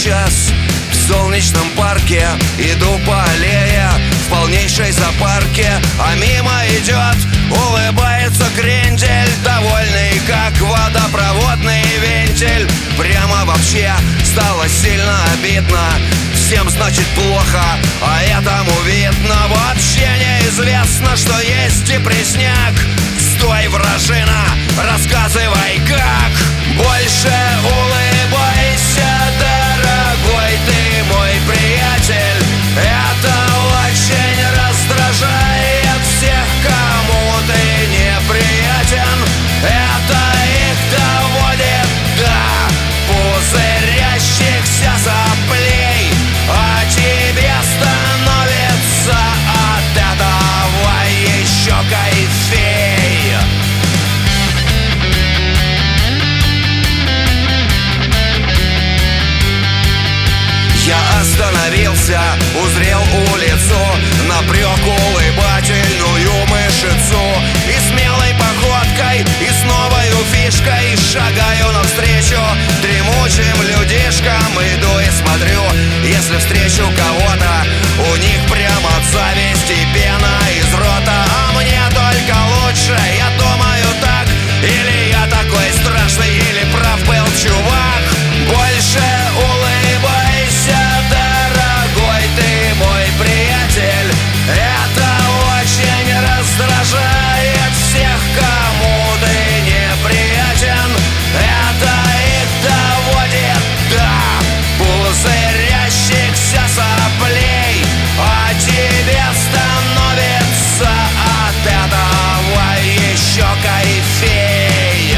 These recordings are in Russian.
сейчас в солнечном парке. Иду по аллее в полнейшей запарке, а мимо идет, улыбается крендель, довольный как водопроводный вентиль. Прямо вообще стало сильно обидно. Всем, значит, плохо, а этому видно. Вообще неизвестно, что есть депресняк. Стой, вражина, рассказывай как. Больше улыбайся, дорогой ты мой приятель. Это очень раздражает всех, кому ты неприятен. Это их доводит до пузырящихся соплей, а тебе становится от этого еще кайфей. Я остановился, узрел улицу, напрек улыбательную мышицу, и смелой походкой, и с новою фишкой шагаю навстречу дремучим людишкам. Иду и смотрю, если встречу кого-то, у них прямо зависть и пена из рота. А мне только лучше, я думаю так. Или я такой страшный, или прав был чувак. Больше улыбайся, дорогой ты мой приятель. Это очень раздражает всех, кому ты неприятен. Это их доводит до пузырящихся соплей, а тебе становится от этого еще кайфей.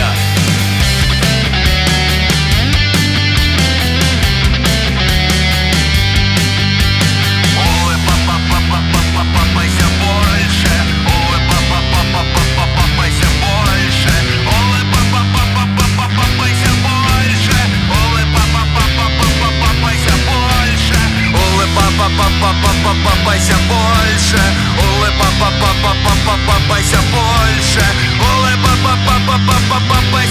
Попайся больше, улыбайся больше, улыбайся больше, улыбайся.